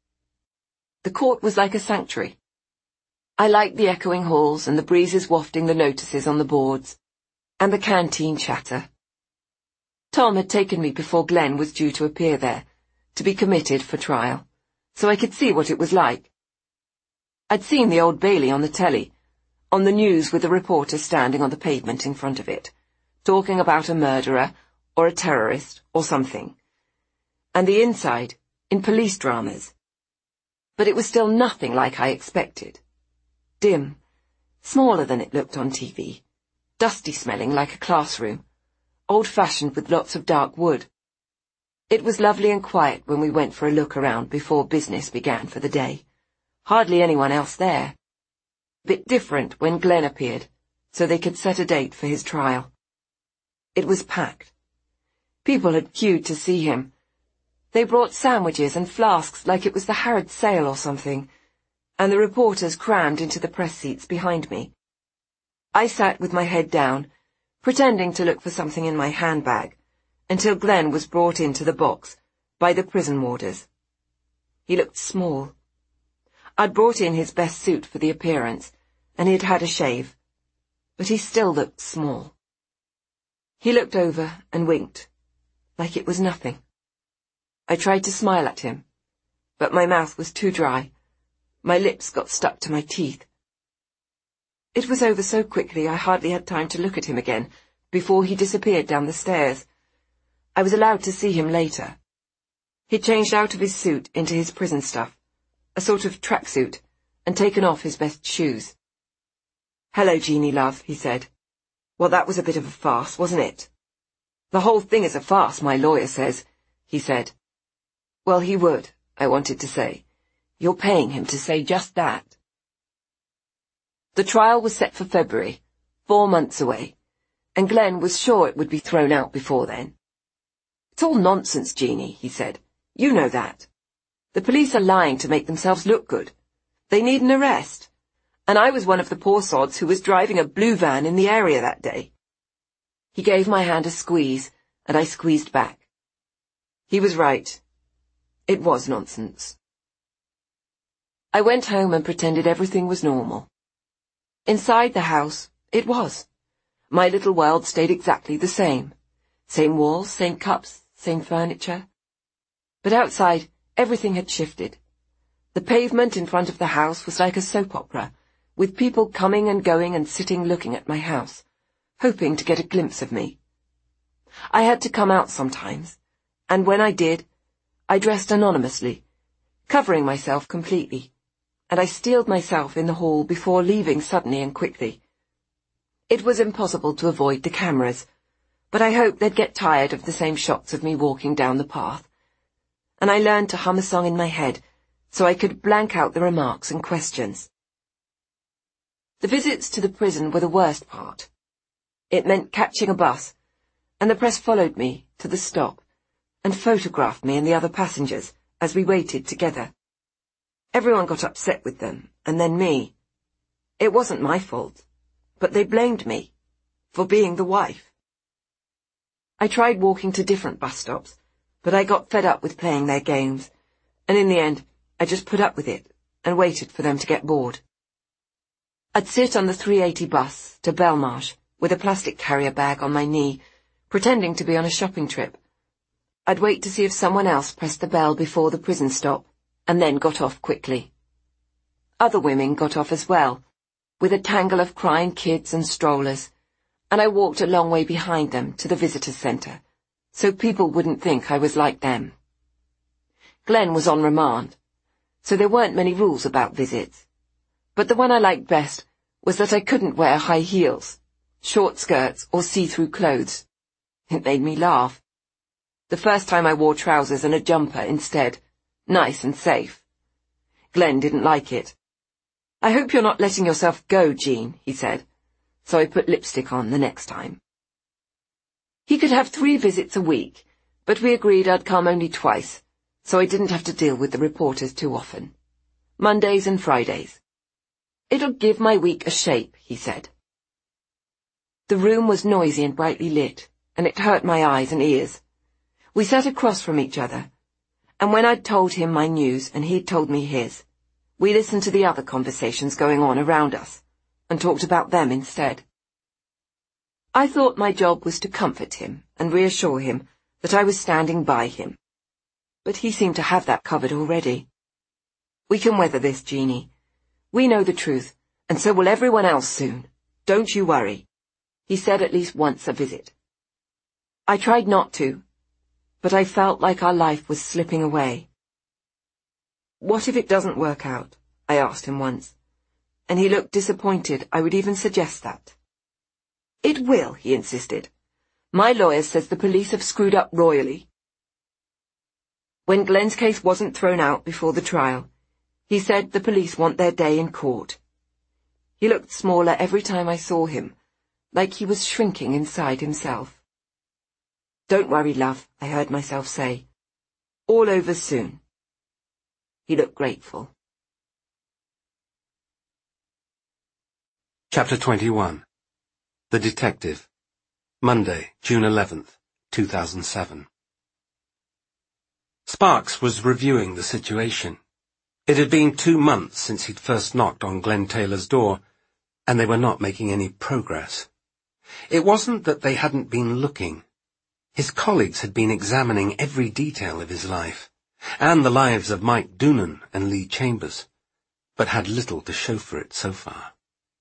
The court was like a sanctuary. I liked the echoing halls and the breezes wafting the notices on the boards, and the canteen chatter. Tom had taken me before Glenn was due to appear there, to be committed for trial, so I could see what it was like. I'd seen the Old Bailey on the telly, on the news with a reporter standing on the pavement in front of it, talking about a murderer or a terrorist or something, and the inside in police dramas. But it was still nothing like I expected. Dim, smaller than it looked on TV, dusty smelling like a classroom, old-fashioned with lots of dark wood. It was lovely and quiet when we went for a look around before business began for the day. Hardly anyone else there. A bit different when Glenn appeared, so they could set a date for his trial. It was packed. People had queued to see him. They brought sandwiches and flasks like it was the Harrods sale or something, and the reporters crammed into the press seats behind me. I sat with my head down, pretending to look for something in my handbag, until Glenn was brought into the box by the prison warders. He looked small. I'd brought in his best suit for the appearance, and he'd had a shave, but he still looked small. He looked over and winked, like it was nothing. I tried to smile at him, but my mouth was too dry. My lips got stuck to my teeth. It was over so quickly I hardly had time to look at him again before he disappeared down the stairs. I was allowed to see him later. He'd changed out of his suit into his prison stuff, a sort of tracksuit, and taken off his best shoes. "Hello, Jeannie, love," he said. "Well, that was a bit of a farce, wasn't it?" "The whole thing is a farce, my lawyer says," he said. Well, he would, I wanted to say. You're paying him to say just that. The trial was set for February, 4 months away, and Glenn was sure it would be thrown out before then. "It's all nonsense, Jeannie," he said. "You know that. The police are lying to make themselves look good. They need an arrest. And I was one of the poor sods who was driving a blue van in the area that day." He gave my hand a squeeze, and I squeezed back. He was right. It was nonsense. I went home and pretended everything was normal. Inside the house, it was. My little world stayed exactly the same. Same walls, same cups, same furniture. But outside, everything had shifted. The pavement in front of the house was like a soap opera, with people coming and going and sitting looking at my house, hoping to get a glimpse of me. I had to come out sometimes, and when I did, I dressed anonymously, covering myself completely, and I steeled myself in the hall before leaving suddenly and quickly. It was impossible to avoid the cameras, but I hoped they'd get tired of the same shots of me walking down the path, and I learned to hum a song in my head so I could blank out the remarks and questions. The visits to the prison were the worst part. It meant catching a bus, and the press followed me to the stop, and photographed me and the other passengers as we waited together. Everyone got upset with them, and then me. It wasn't my fault, but they blamed me for being the wife. I tried walking to different bus stops, but I got fed up with playing their games, and in the end, I just put up with it and waited for them to get bored. I'd sit on the 380 bus to Belmarsh with a plastic carrier bag on my knee, pretending to be on a shopping trip. I'd wait to see if someone else pressed the bell before the prison stop, and then got off quickly. Other women got off as well, with a tangle of crying kids and strollers, and I walked a long way behind them to the visitors' centre, so people wouldn't think I was like them. Glenn was on remand, so there weren't many rules about visits, but the one I liked best was that I couldn't wear high heels, short skirts, or see-through clothes. It made me laugh. The first time I wore trousers and a jumper instead, nice and safe. Glenn didn't like it. "I hope you're not letting yourself go, Jean," he said, so I put lipstick on the next time. He could have 3 visits a week, but we agreed I'd come only twice, so I didn't have to deal with the reporters too often. Mondays and Fridays. "It'll give my week a shape," he said. The room was noisy and brightly lit, and it hurt my eyes and ears. We sat across from each other, and when I'd told him my news and he'd told me his, we listened to the other conversations going on around us, and talked about them instead. I thought my job was to comfort him and reassure him that I was standing by him. But he seemed to have that covered already. "We can weather this, Jeannie. We know the truth, and so will everyone else soon. Don't you worry," he said at least once a visit. I tried not to, but I felt like our life was slipping away. "What if it doesn't work out?" I asked him once, and he looked disappointed I would even suggest that. "It will," he insisted. "My lawyer says the police have screwed up royally." When Glenn's case wasn't thrown out before the trial, he said the police want their day in court. He looked smaller every time I saw him, like he was shrinking inside himself. "Don't worry, love," I heard myself say. "All over soon." He looked grateful. Chapter 21. The Detective. Monday, June 11th, 2007. Sparks was reviewing the situation. It had been 2 months since he'd first knocked on Glenn Taylor's door, and they were not making any progress. It wasn't that they hadn't been looking. His colleagues had been examining every detail of his life, and the lives of Mike Doonan and Lee Chambers, but had little to show for it so far.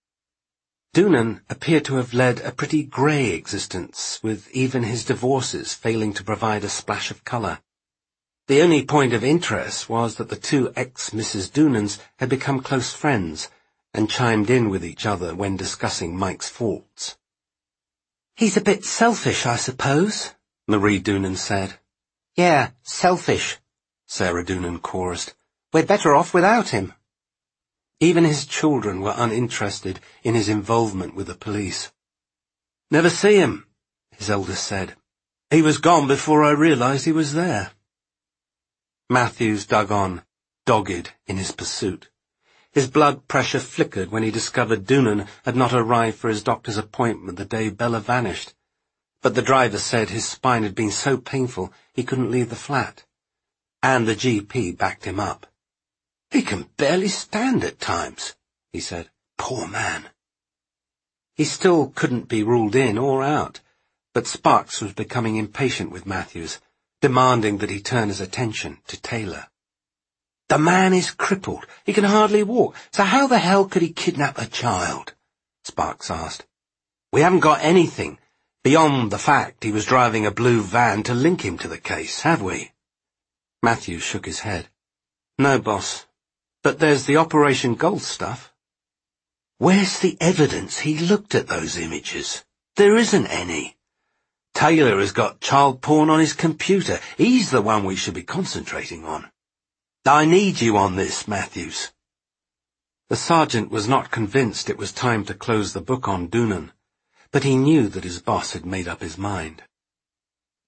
Doonan appeared to have led a pretty grey existence, with even his divorces failing to provide a splash of colour. The only point of interest was that the 2 ex-Mrs. Doonans had become close friends, and chimed in with each other when discussing Mike's faults. "He's a bit selfish, I suppose," Marie Doonan said. "Yeah, selfish," Sarah Doonan chorused. "We're better off without him." Even his children were uninterested in his involvement with the police. "Never see him," his eldest said. "He was gone before I realised he was there." Matthews dug on, dogged in his pursuit. His blood pressure flickered when he discovered Doonan had not arrived for his doctor's appointment the day Bella vanished, but the driver said his spine had been so painful he couldn't leave the flat, and the GP backed him up. "He can barely stand at times," he said. "Poor man." He still couldn't be ruled in or out, but Sparks was becoming impatient with Matthews, demanding that he turn his attention to Taylor. "The man is crippled. He can hardly walk, so how the hell could he kidnap a child?" Sparks asked. "We haven't got anything beyond the fact he was driving a blue van to link him to the case, have we?" Matthews shook his head. "No, boss. But there's the Operation Gold stuff." "Where's the evidence he looked at those images? There isn't any. Taylor has got child porn on his computer. He's the one we should be concentrating on. I need you on this, Matthews." The sergeant was not convinced it was time to close the book on Doonan, but he knew that his boss had made up his mind.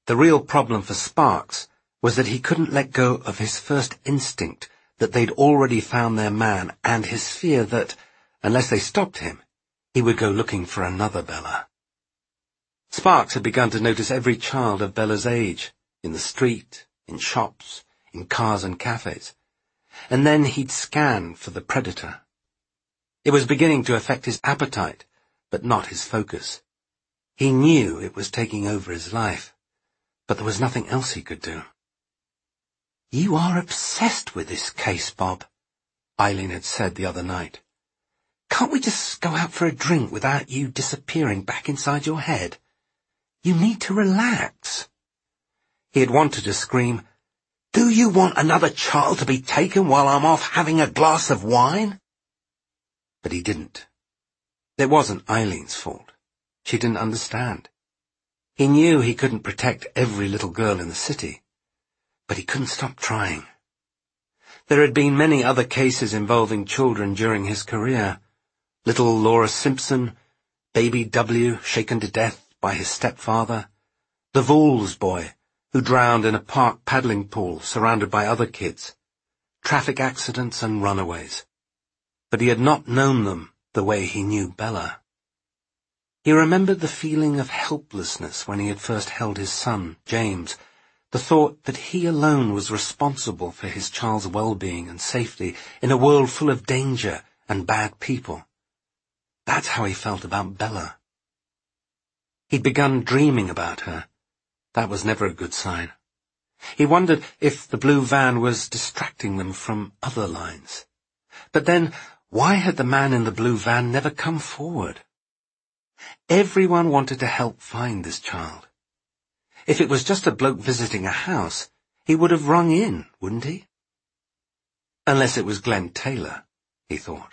The real problem for Sparks was that he couldn't let go of his first instinct that they'd already found their man, and his fear that, unless they stopped him, he would go looking for another Bella. Sparks had begun to notice every child of Bella's age, in the street, in shops, in cars and cafes, and then he'd scan for the predator. It was beginning to affect his appetite, but not his focus. He knew it was taking over his life, but there was nothing else he could do. "You are obsessed with this case, Bob," Eileen had said the other night. "Can't we just go out for a drink without you disappearing back inside your head? You need to relax." He had wanted to scream, "Do you want another child to be taken while I'm off having a glass of wine?" But he didn't. It wasn't Eileen's fault. She didn't understand. He knew he couldn't protect every little girl in the city, but he couldn't stop trying. There had been many other cases involving children during his career. Little Laura Simpson, baby W shaken to death by his stepfather, the Vools boy who drowned in a park paddling pool surrounded by other kids, traffic accidents and runaways. But he had not known them the way he knew Bella. He remembered the feeling of helplessness when he had first held his son, James, the thought that he alone was responsible for his child's well-being and safety in a world full of danger and bad people. That's how he felt about Bella. He'd begun dreaming about her. That was never a good sign. He wondered if the blue van was distracting them from other lines. But then, why had the man in the blue van never come forward? Everyone wanted to help find this child. If it was just a bloke visiting a house, he would have rung in, wouldn't he? Unless it was Glenn Taylor, he thought.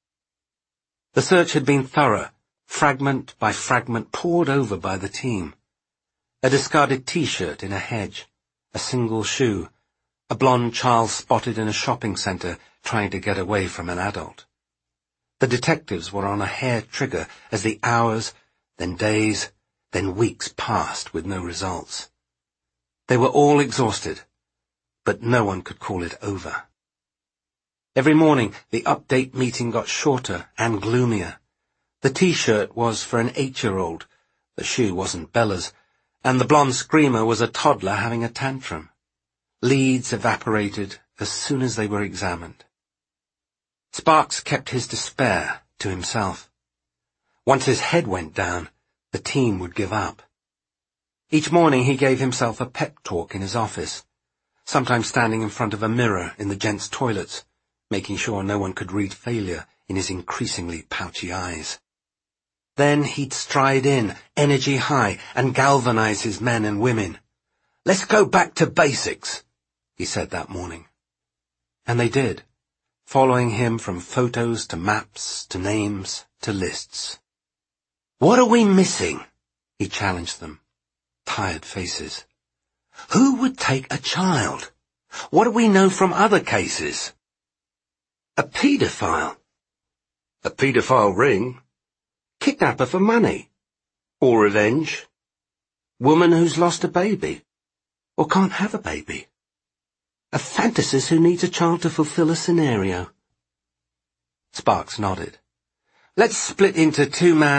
The search had been thorough, fragment by fragment pored over by the team. A discarded T-shirt in a hedge, a single shoe, a blonde child spotted in a shopping centre trying to get away from an adult. The detectives were on a hair trigger as the hours, then days, then weeks passed with no results. They were all exhausted, but no one could call it over. Every morning the update meeting got shorter and gloomier. The T-shirt was for an 8-year-old, the shoe wasn't Bella's, and the blonde screamer was a toddler having a tantrum. Leads evaporated as soon as they were examined. Sparks kept his despair to himself. Once his head went down, the team would give up. Each morning he gave himself a pep talk in his office, sometimes standing in front of a mirror in the gents' toilets, making sure no one could read failure in his increasingly pouchy eyes. Then he'd stride in, energy high, and galvanize his men and women. "Let's go back to basics," he said that morning. And they did, following him from photos to maps to names to lists. "What are we missing?" he challenged them. Tired faces. "Who would take a child? What do we know from other cases?" "A paedophile." "A paedophile ring?" "Kidnapper for money." "Or revenge." "Woman who's lost a baby. Or can't have a baby." "A fantasist who needs a child to fulfill a scenario." Sparks nodded. "Let's split into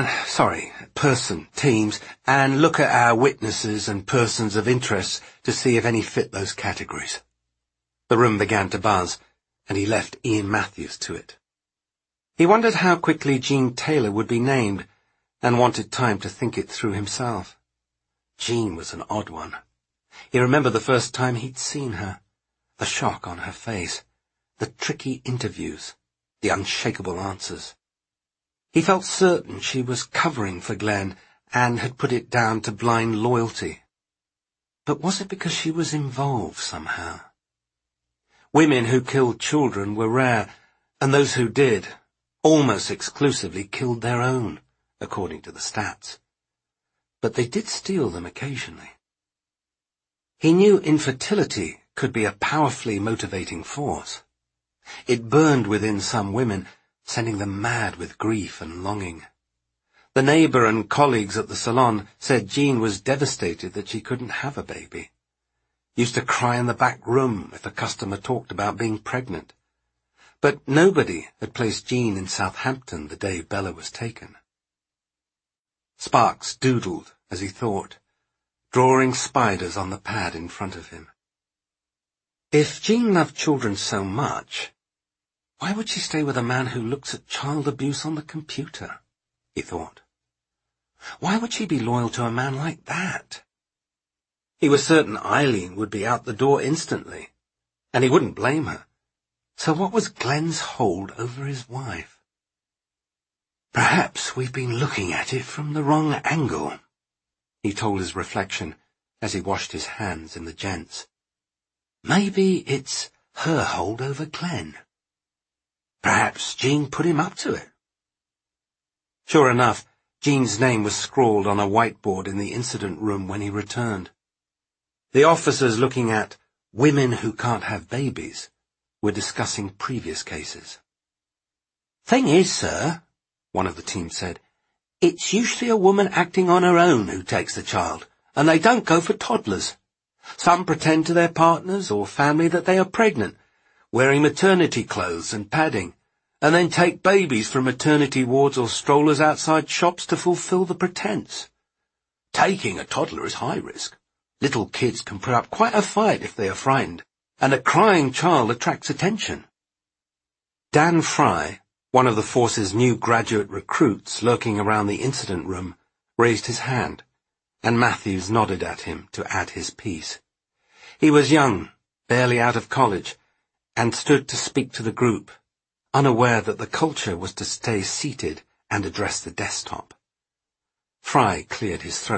person teams and look at our witnesses and persons of interest to see if any fit those categories." The room began to buzz, and he left Ian Matthews to it. He wondered how quickly Jean Taylor would be named, and wanted time to think it through himself. Jean was an odd one. He remembered the first time he'd seen her, the shock on her face, the tricky interviews, the unshakable answers. He felt certain she was covering for Glenn and had put it down to blind loyalty. But was it because she was involved somehow? Women who killed children were rare, and those who did, almost exclusively killed their own, according to the stats. But they did steal them occasionally. He knew infertility could be a powerfully motivating force. It burned within some women, sending them mad with grief and longing. The neighbour and colleagues at the salon said Jean was devastated that she couldn't have a baby. Used to cry in the back room if a customer talked about being pregnant. But nobody had placed Jean in Southampton the day Bella was taken. Sparks doodled as he thought, drawing spiders on the pad in front of him. If Jean loved children so much, why would she stay with a man who looks at child abuse on the computer? He thought. Why would she be loyal to a man like that? He was certain Eileen would be out the door instantly, and he wouldn't blame her. So what was Glenn's hold over his wife? Perhaps we've been looking at it from the wrong angle, he told his reflection as he washed his hands in the gents. Maybe it's her hold over Glenn. Perhaps Jean put him up to it. Sure enough, Jean's name was scrawled on a whiteboard in the incident room when he returned. The officers looking at women who can't have babies were discussing previous cases. Thing is, sir, one of the team said, it's usually a woman acting on her own who takes the child, and they don't go for toddlers. Some pretend to their partners or family that they are pregnant, wearing maternity clothes and padding, and then take babies from maternity wards or strollers outside shops to fulfill the pretense. Taking a toddler is high risk. Little kids can put up quite a fight if they are frightened, and a crying child attracts attention. Dan Fry, one of the force's new graduate recruits lurking around the incident room, raised his hand, and Matthews nodded at him to add his piece. He was young, barely out of college, and stood to speak to the group, unaware that the culture was to stay seated and address the desktop. Fry cleared his throat.